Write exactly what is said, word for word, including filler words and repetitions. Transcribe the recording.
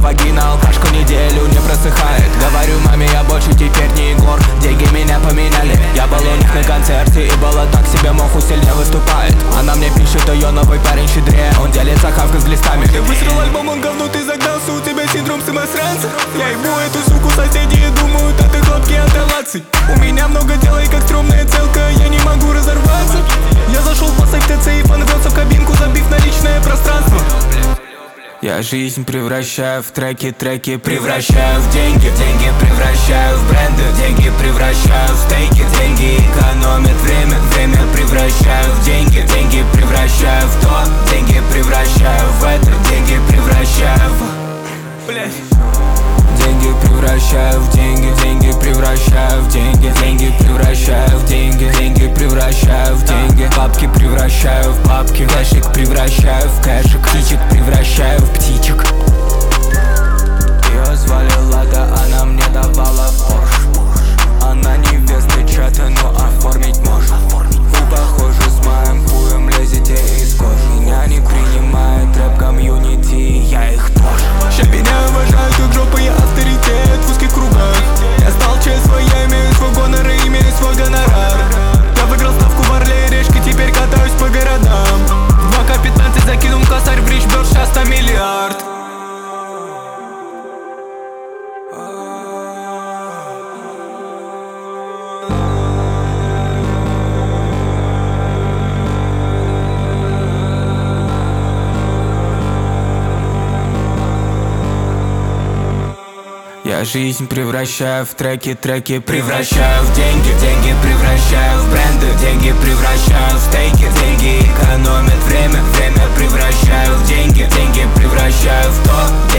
вагина, алкашку неделю не просыхает. Говорю маме, я больше теперь не Егор, деньги меня поменяли. Я был у них на концерте и было так себе, моху сильнее выступает. Она мне пишет, ее новый парень щедрее, он делится хавкой с глистами. Ты высрал альбом, он говно, ты загнался, у тебя синдром самосранца. Я ебу эту суку, соседи думают, а ты хлопки от элаций. У меня много дела и как стрёмная целка, я не могу разорваться. Я зашел по сайт ТЦ и фан врется в кабинку, забив на личное пространство. Я жизнь превращаю в треки, треки превращаю в деньги, деньги превращаю в бренды, деньги превращаю в стейки, деньги экономят время, время превращаю в деньги, деньги превращаю в то, деньги превращаю в это, деньги превращаю в... Блять. Деньги превращаю в деньги, деньги превращаю в деньги, деньги превращаю в деньги, деньги превращаю в деньги, бабки превращаю в бабки, кэшик превращаю в кэшик, птичек превращаю в птичек. Ее звали Лада, она мне давала в Порш. Она невеста чата, но оформить может. Вы похожи с моим хуем, лезете из кожи. Меня не принимает рэп-комьюнити, я их тоже. Ща меня уважают, как жопа, я авторитет в узких кругах. Я стал ЧСВ, я имею свой гонор и имею свой гонорар. Я выиграл ставку в Орле и Решке, теперь катаюсь по городам. В два ка пятнадцать закинул косарь в Бричбёрд, сейчас на миллиард. Я жизнь превращаю в треки, треки превращаю в деньги, деньги превращаю в бренды, деньги превращаю в стейки, деньги экономят время, время превращаю в деньги, деньги превращаю в то,